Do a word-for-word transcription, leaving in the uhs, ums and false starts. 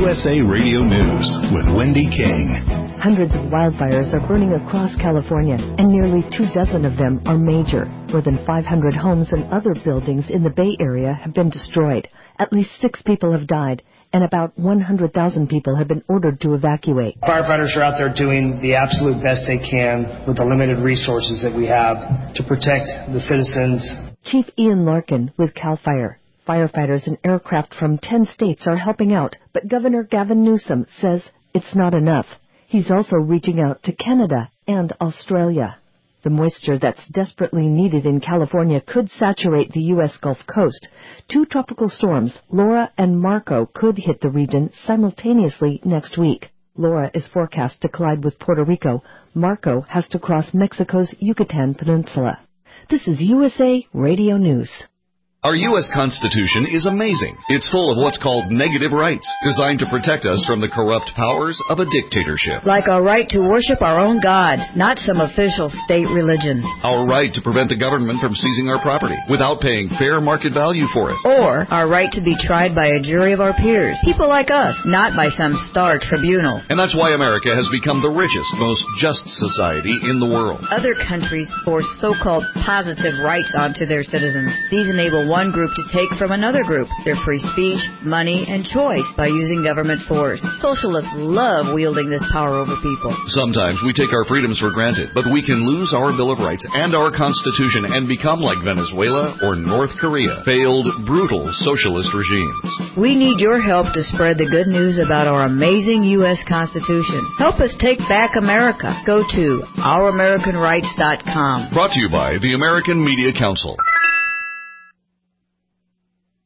U S A Radio News with Wendy King. Hundreds of wildfires are burning across California, and nearly two dozen of them are major. More than five hundred homes and other buildings in the Bay Area have been destroyed. At least six people have died, and about one hundred thousand people have been ordered to evacuate. Firefighters are out there doing the absolute best they can with the limited resources that we have to protect the citizens. Chief Ian Larkin with CAL FIRE. Firefighters and aircraft from ten states are helping out, but Governor Gavin Newsom says it's not enough. He's also reaching out to Canada and Australia. The moisture that's desperately needed in California could saturate the U S Gulf Coast. Two tropical storms, Laura and Marco, could hit the region simultaneously next week. Laura is forecast to collide with Puerto Rico. Marco has to cross Mexico's Yucatan Peninsula. This is U S A Radio News. Our U S Constitution is amazing. It's full of what's called negative rights, designed to protect us from the corrupt powers of a dictatorship. Like our right to worship our own God, not some official state religion. Our right to prevent the government from seizing our property without paying fair market value for it. Or our right to be tried by a jury of our peers, people like us, not by some star tribunal. And that's why America has become the richest, most just society in the world. Other countries force so-called positive rights onto their citizens. These enable one group to take from another group their free speech, money, and choice by using government force. Socialists love wielding this power over people. Sometimes we take our freedoms for granted, but we can lose our Bill of Rights and our Constitution and become like Venezuela or North Korea, failed, brutal socialist regimes. We need your help to spread the good news about our amazing U S Constitution. Help us take back America. Go to our american rights dot com. Brought to you by the American Media Council.